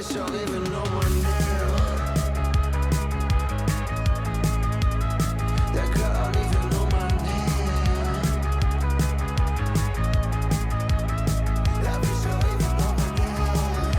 bitch don't even know my name. That girl don't even know my name. That bitch don't even know my name.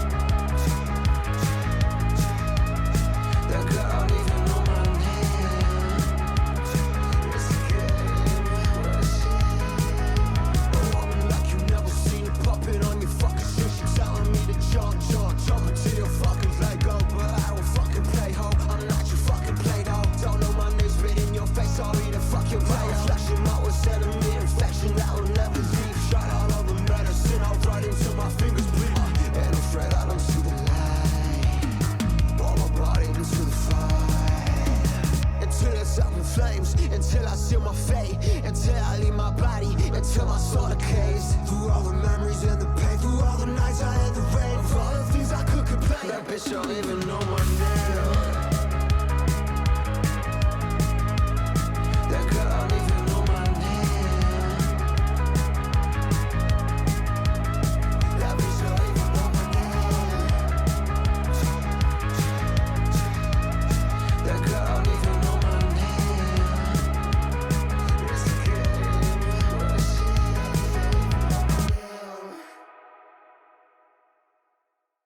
That girl don't even know my name. It's a game, what a shame. Oh, like you never seen it popping on your fucking shit. She telling me to jump until you fucking let go. But I don't fucking play ho, I'm not your fucking Play-Doh. Don't know my name, spit in your face, sorry to fucking play. Flashing out with enemy infection that will never leave. Shot all over medicine, I'll run until my fingers bleed. And I'm afraid I don't see the light. Pour my body into the fire. Until it's up in flames, until I seal my fate. Until I leave my body, until my soul decays. Through all the memories and the pain, through all the nights I had the rain. For all the things I could complain. That bitch don't even know my name.